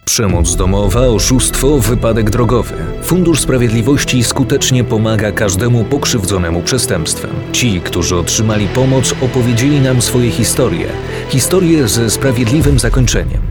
Przemoc domowa, oszustwo, wypadek drogowy. Fundusz Sprawiedliwości skutecznie pomaga każdemu pokrzywdzonemu przestępstwem. Ci, którzy otrzymali pomoc, opowiedzieli nam swoje historie. Historie ze sprawiedliwym zakończeniem.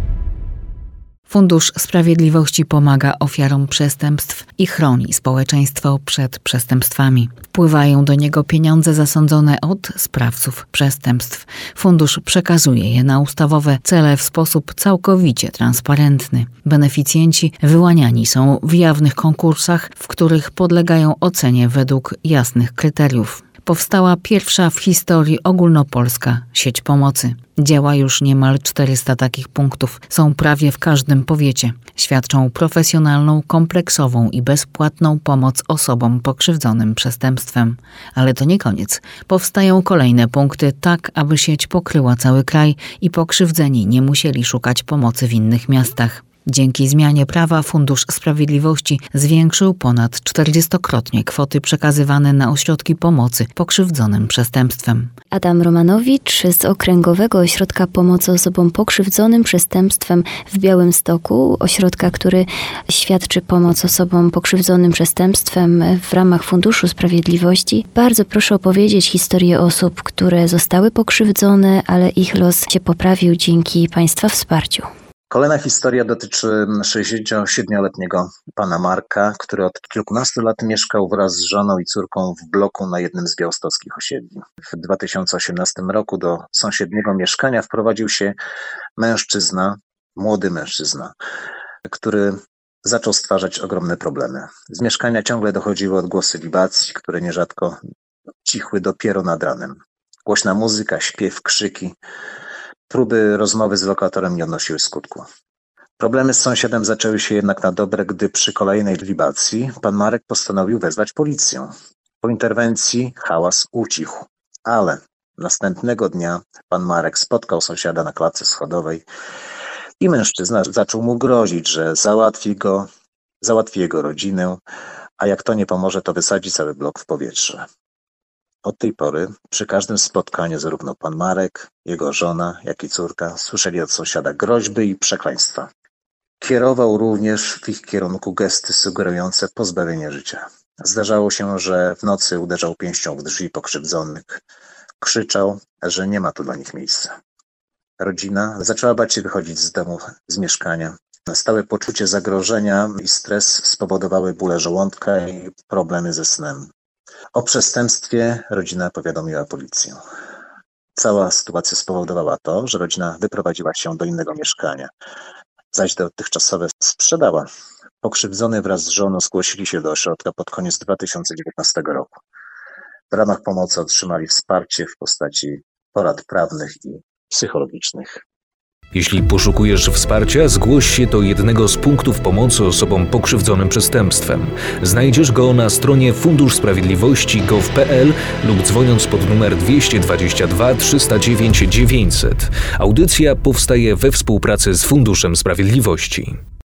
Fundusz Sprawiedliwości pomaga ofiarom przestępstw i chroni społeczeństwo przed przestępstwami. Wpływają do niego pieniądze zasądzone od sprawców przestępstw. Fundusz przekazuje je na ustawowe cele w sposób całkowicie transparentny. Beneficjenci wyłaniani są w jawnych konkursach, w których podlegają ocenie według jasnych kryteriów. Powstała pierwsza w historii ogólnopolska sieć pomocy. Działa już niemal 400 takich punktów. Są prawie w każdym powiecie. Świadczą profesjonalną, kompleksową i bezpłatną pomoc osobom pokrzywdzonym przestępstwem. Ale to nie koniec. Powstają kolejne punkty tak, aby sieć pokryła cały kraj i pokrzywdzeni nie musieli szukać pomocy w innych miastach. Dzięki zmianie prawa Fundusz Sprawiedliwości zwiększył ponad 40-krotnie kwoty przekazywane na ośrodki pomocy pokrzywdzonym przestępstwem. Adam Romanowicz z Okręgowego Ośrodka Pomocy Osobom Pokrzywdzonym Przestępstwem w Białymstoku, ośrodka, który świadczy pomoc osobom pokrzywdzonym przestępstwem w ramach Funduszu Sprawiedliwości. Bardzo proszę opowiedzieć historię osób, które zostały pokrzywdzone, ale ich los się poprawił dzięki Państwa wsparciu. Kolejna historia dotyczy 67-letniego pana Marka, który od kilkunastu lat mieszkał wraz z żoną i córką w bloku na jednym z białostockich osiedli. W 2018 roku do sąsiedniego mieszkania wprowadził się młody mężczyzna, który zaczął stwarzać ogromne problemy. Z mieszkania ciągle dochodziły odgłosy libacji, które nierzadko cichły dopiero nad ranem. Głośna muzyka, śpiew, krzyki. Próby rozmowy z lokatorem nie odnosiły skutku. Problemy z sąsiadem zaczęły się jednak na dobre, gdy przy kolejnej libacji pan Marek postanowił wezwać policję. Po interwencji hałas ucichł, ale następnego dnia pan Marek spotkał sąsiada na klatce schodowej i mężczyzna zaczął mu grozić, że załatwi jego rodzinę, a jak to nie pomoże, to wysadzi cały blok w powietrze. Od tej pory przy każdym spotkaniu zarówno pan Marek, jego żona, jak i córka słyszeli od sąsiada groźby i przekleństwa. Kierował również w ich kierunku gesty sugerujące pozbawienie życia. Zdarzało się, że w nocy uderzał pięścią w drzwi pokrzywdzonych. Krzyczał, że nie ma tu dla nich miejsca. Rodzina zaczęła bać się wychodzić z domu, z mieszkania. Stałe poczucie zagrożenia i stres spowodowały bóle żołądka i problemy ze snem. O przestępstwie rodzina powiadomiła policję. Cała sytuacja spowodowała to, że rodzina wyprowadziła się do innego mieszkania, zaś dotychczasowe sprzedała. Pokrzywdzony wraz z żoną zgłosili się do ośrodka pod koniec 2019 roku. W ramach pomocy otrzymali wsparcie w postaci porad prawnych i psychologicznych. Jeśli poszukujesz wsparcia, zgłoś się do jednego z punktów pomocy osobom pokrzywdzonym przestępstwem. Znajdziesz go na stronie funduszsprawiedliwości.gov.pl lub dzwoniąc pod numer 222 309 900. Audycja powstaje we współpracy z Funduszem Sprawiedliwości.